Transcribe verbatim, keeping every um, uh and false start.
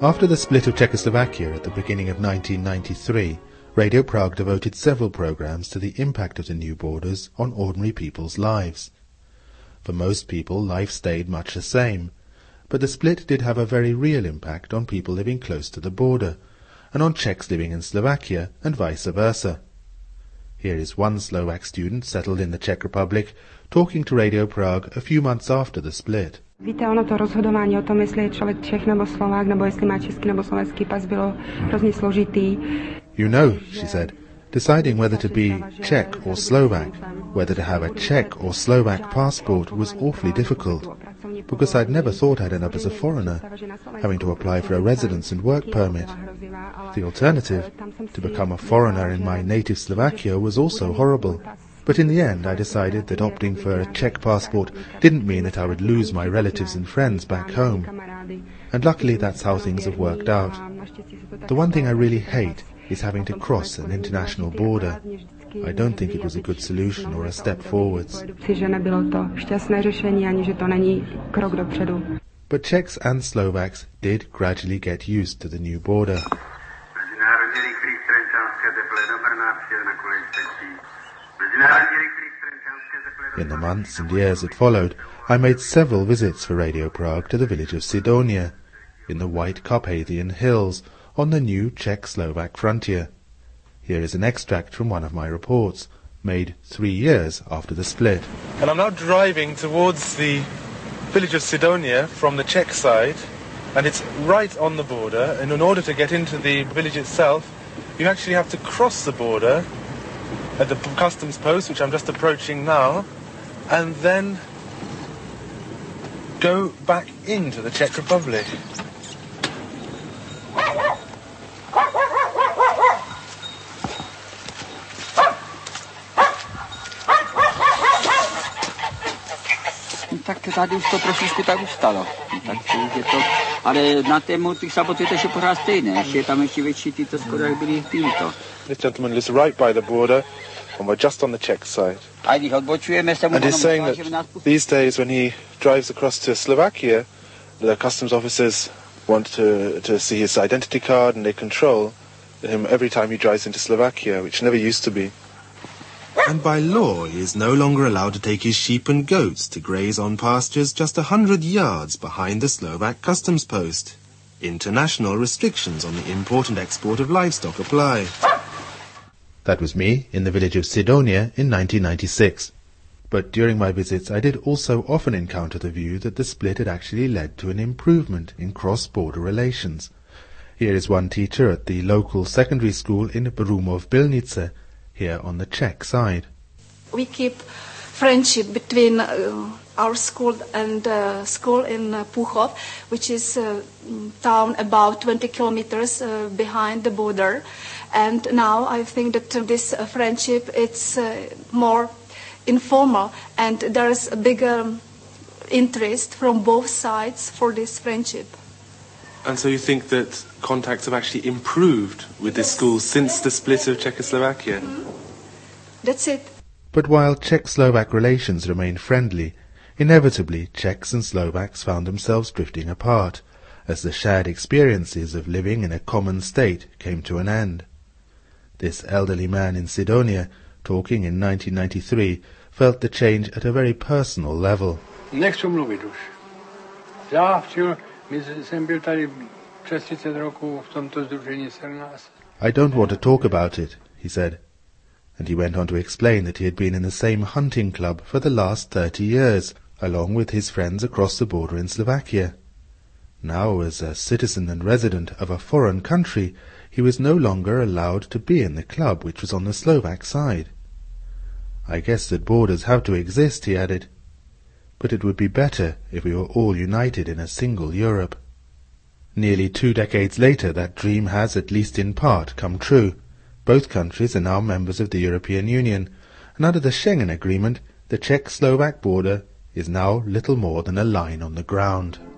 After the split of Czechoslovakia at the beginning of nineteen ninety-three, Radio Prague devoted several programs to the impact of the new borders on ordinary people's lives. For most people, life stayed much the same, but the split did have a very real impact on people living close to the border, and on Czechs living in Slovakia, and vice versa. Here is one Slovak student settled in the Czech Republic talking to Radio Prague a few months after the split. Víte, ono to rozhodování o tom, jestli je člověk Čech nebo Slovák, nebo jestli má český nebo slovenský pas, bylo hrozně složitý. You know, she said, deciding whether to be Czech or Slovak, whether to have a Czech or Slovak passport was awfully difficult, because I'd never thought I'd end up as a foreigner, having to apply for a residence and work permit. The alternative, to become a foreigner in my native Slovakia, was also horrible. But in the end I decided that opting for a Czech passport didn't mean that I would lose my relatives and friends back home. And luckily that's how things have worked out. The one thing I really hate is having to cross an international border. I don't think it was a good solution or a step forwards. But Czechs and Slovaks did gradually get used to the new border. In the months and years that followed, I made several visits for Radio Prague to the village of Sidonia, in the White Carpathian Hills, on the new Czech-Slovak frontier. Here is an extract from one of my reports, made three years after the split. And I'm now driving towards the village of Sidonia from the Czech side, and it's right on the border, and in order to get into the village itself, you actually have to cross the border at the customs post, which I'm just approaching now, and then go back into the Czech Republic. Tak tady už to trošičku tak ustalo. Tak je to, ale na tému těch sabot je to ještě pořád stejné. Ještě je tam ještě větší tyto skoro, jak byly týmto. This gentleman lives right by the border, and we're just on the Czech side. And he's saying that these days when he drives across to Slovakia, the customs officers want to, to see his identity card, and they control him every time he drives into Slovakia, which never used to be. And by law he is no longer allowed to take his sheep and goats to graze on pastures just a hundred yards behind the Slovak customs post. International restrictions on the import and export of livestock apply. That was me in the village of Sidonia in nineteen ninety-six. But during my visits I did also often encounter the view that the split had actually led to an improvement in cross-border relations. Here is one teacher at the local secondary school in Brumov-Bilnice, here on the Czech side. We keep friendship between uh, our school and uh, school in uh, Puchov, which is a town about twenty kilometers uh, behind the border. And now I think that this uh, friendship it's uh, more informal, and there is a bigger interest from both sides for this friendship. And so you think that contacts have actually improved with this school since the split of Czechoslovakia? Mm-hmm. That's it. But while Czech-Slovak relations remained friendly, inevitably Czechs and Slovaks found themselves drifting apart, as the shared experiences of living in a common state came to an end. This elderly man in Sidonia, talking in nineteen ninety-three, felt the change at a very personal level. Nechci mluvit už. Já včera, jsem byl tady přes třicet roků v tomto sdružení sedmnáct. I don't want to talk about it, he said. And he went on to explain that he had been in the same hunting club for the last thirty years, along with his friends across the border in Slovakia. Now, as a citizen and resident of a foreign country, he was no longer allowed to be in the club which was on the Slovak side. I guess that borders have to exist, he added, but it would be better if we were all united in a single Europe. Nearly two decades later, that dream has, at least in part, come true. Both countries are now members of the European Union, and under the Schengen Agreement, the Czech-Slovak border is now little more than a line on the ground.